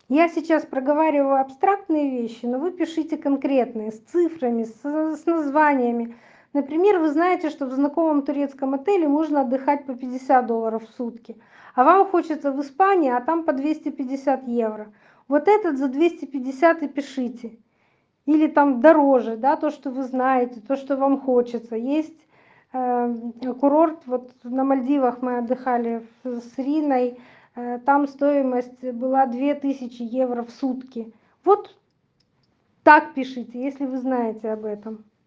Я сейчас проговариваю абстрактные вещи, но вы пишите конкретные, с цифрами, с названиями. Например, вы знаете, что в знакомом турецком отеле можно отдыхать по $50 в сутки, а вам хочется в Испании, а там по 250 евро. Вот этот за 250 и пишите. Или там дороже, да, то, что вы знаете, то, что вам хочется. Есть курорт, вот на Мальдивах мы отдыхали с Риной, там стоимость была 2000 евро в сутки. Вот так пишите, если вы знаете об этом.